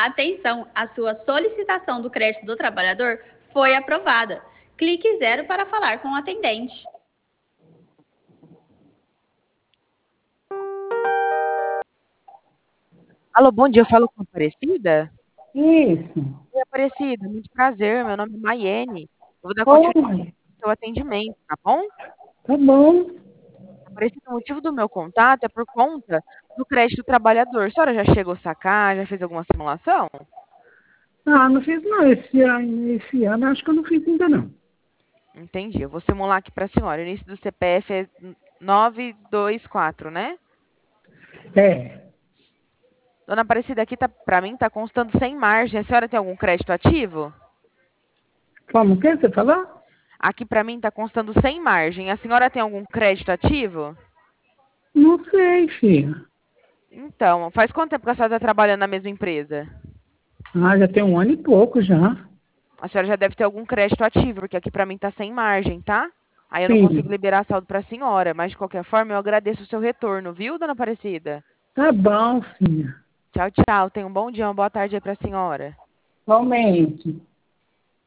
Atenção, a sua solicitação do crédito do trabalhador foi aprovada. Clique 0 para falar com o atendente. Alô, bom dia, eu falo com a Aparecida? Isso. Oi, Aparecida, muito prazer, meu nome é Maiene. Eu vou dar continuidade Oi, ao seu atendimento, tá bom? tá bom. Aparecida, o motivo do meu contato é por conta do crédito trabalhador. A senhora já chegou a sacar, já fez alguma simulação? Ah, não fiz não. Esse ano acho que eu não fiz ainda não. Entendi, eu vou simular aqui para a senhora. O início do CPF é 924, né? É. Dona Aparecida, aqui tá, para mim tá constando sem margem. A senhora tem algum crédito ativo? Como que você falou? Aqui para mim tá constando sem margem. A senhora tem algum crédito ativo? Não sei, filha. Então, faz quanto tempo que a senhora está trabalhando na mesma empresa? Ah, já tem um ano e pouco já. A senhora já deve ter algum crédito ativo, porque aqui para mim tá sem margem, tá? Aí eu não consigo Sim. liberar saldo para a senhora, mas de qualquer forma eu agradeço o seu retorno, viu, dona Aparecida? Tá bom, filha. Tchau, tchau. Tenha um bom dia, uma boa tarde aí para a senhora. Igualmente.